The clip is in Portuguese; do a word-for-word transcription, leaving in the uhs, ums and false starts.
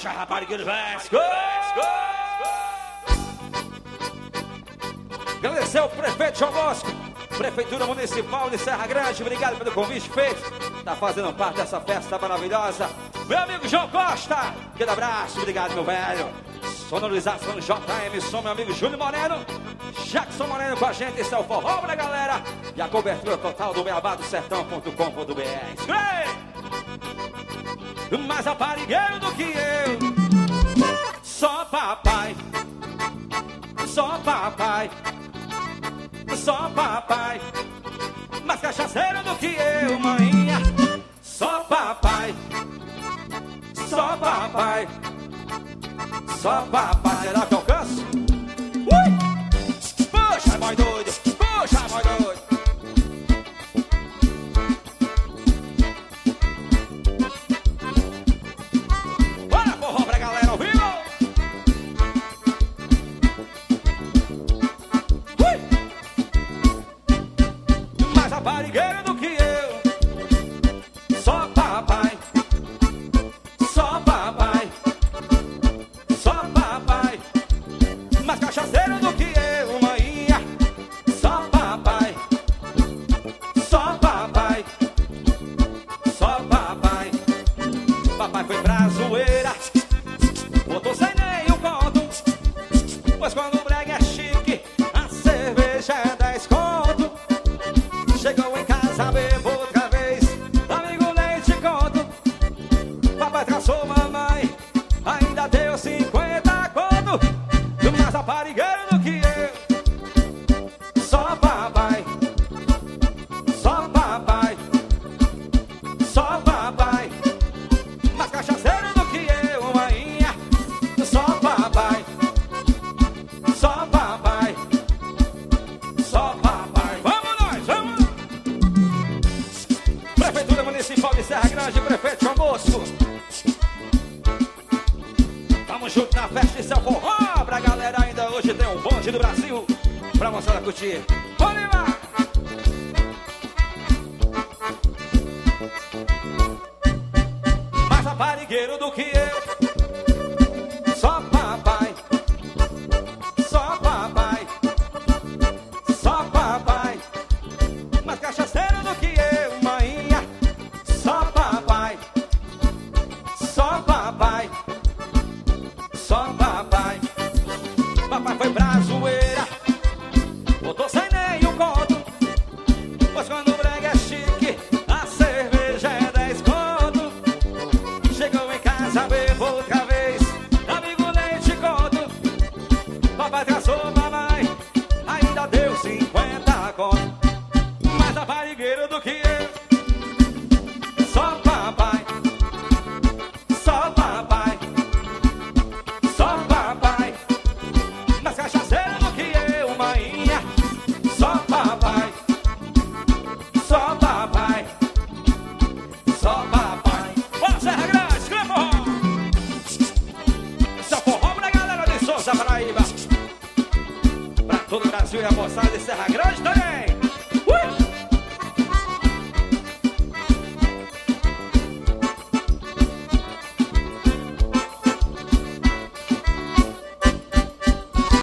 Marcha, raparigueiro, Vesco! Agradecer ao prefeito João Bosco, Prefeitura Municipal de Serra Grande, obrigado pelo convite feito. Tá fazendo parte dessa festa maravilhosa. Meu amigo João Costa, aquele abraço, obrigado, meu velho. Sonorização J M, som, meu amigo Júlio Moreno, Jackson Moreno com a gente, esse é o forró pra galera. E a cobertura total do beabá do sertão ponto com ponto br. Mais aparigueiro do que eu, só papai, só papai, só papai, mais cachaceiro do que eu, maninha. Só papai, só papai, só papai. Será que eu alcanço? Ui! Puxa, mãe doido, puxa, mãe doido. Bora, forró pra galera, ouviu? Ui! Mais aparigueiro do que eu, só papai, só papai, só papai, mais cachaceiro do que eu, maninha. Só papai, só papai, só papai. Papai foi pra zoeira, botou sem nem um conto, pois quando o brega é chique, a cerveja é dez conto. Chegou em casa, bebeu outra vez, amigo, nem te conto. Papai traçou mamãe, ainda deu cinquenta conto. Mais aparigueiro do que eu, só papai, só papai, só papai, mais cachaceiro do que eu, maninha. Só papai, só papai, só papai. Vamos nós, vamos! Prefeitura Municipal de Serra Grande, prefeito João Bosco. Tamo junto na festa de São Forró pra galera. Ainda hoje tem um bonde do Brasil pra moçada curtir. Vamos lá! Mais aparigueiro do que eu, só papai, só papai, só papai, mais cachaceiro do que eu, maninha. Só papai, só papai, só papai. Papai foi pra zoeira, botou sem nenhum conto, pois quando o brega é chique, a cerveja é dez conto. Chegou em casa, bebeu outra vez, amigo, nem te conto. Papai traçou mamãe, ainda deu cinquenta conto. Mais aparigueiro do que eu, só papai, só papai, só papai, mais cachaceiro do que eu, maninha. Só papai, só papai, só papai. Bora, Serra Grande, escreve forró. Esse é o forró pra galera de Souza, Paraíba. Pra todo o Brasil e a moçada de Serra Grande também.